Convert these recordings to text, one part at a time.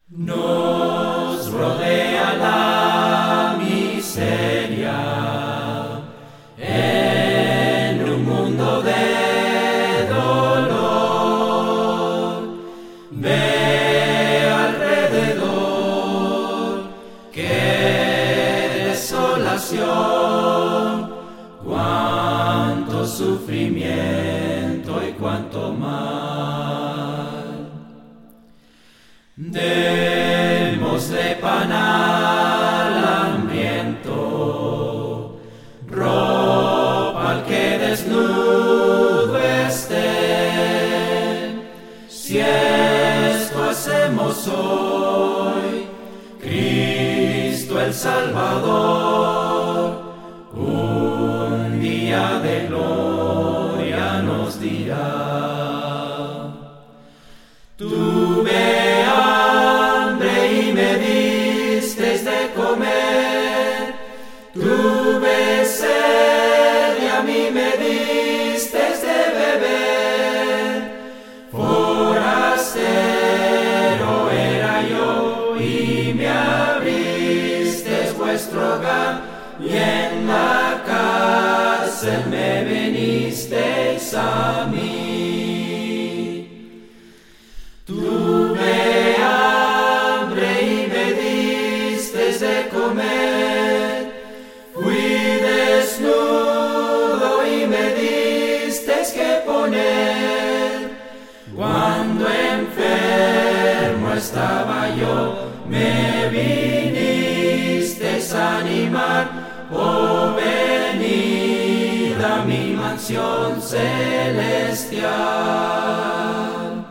Nos rodea la miseria en un mundo de dolor. Ve alrededor, qué desolación, cuánto sufrimiento y cuánto mal. Démosle pan al hambriento, ropa al que desnudo esté. Si esto hacemos hoy, Cristo el Salvador, un día de gloria nos dirá. Tuve hambre y me disteis de comer, tuve sed y a mí me disteis de beber. Forastero era yo y me abristeis vuestro hogar, y en la cárcel me venisteis a mí. Tuve hambre y me disteis de comer, fui desnudo y me disteis que poner. Cuando enfermo estaba yo, me vinisteis a animar. Oh, venid a mi mansión celestial.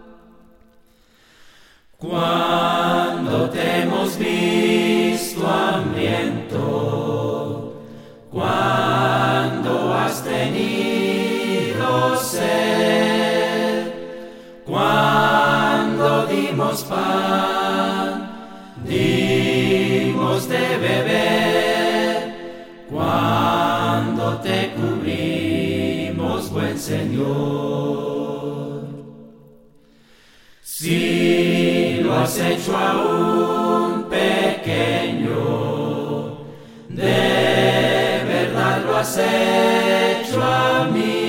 Cuando te hemos visto hambriento, cuando has tenido sed, cuando dimos pan, dimos de beber, cuando te cubrimos, buen Señor. Si lo has hecho a un pequeño, de verdad lo has hecho a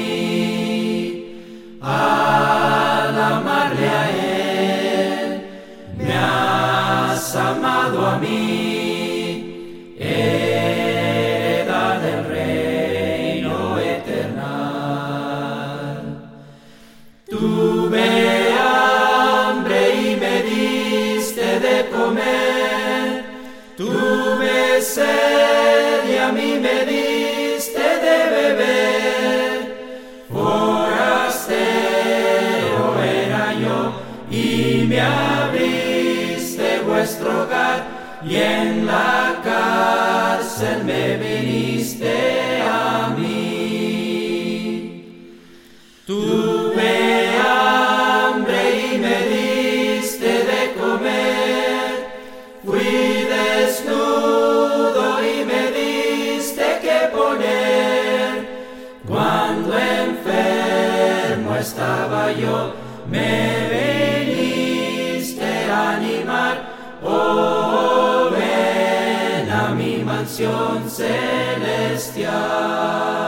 mí. Al amarle a Él, me has amado a mí, heredad del reino eterno. Tuve de comer, tuve sed y a mí me diste de beber. Forastero era yo y me abriste vuestro hogar, y en la cárcel me viniste a mí. Tuve hambre y me diste de comer, fui desnudo y me diste que poner. Cuando enfermo estaba yo, me viniste a animar. Oh, ven a mi mansión celestial.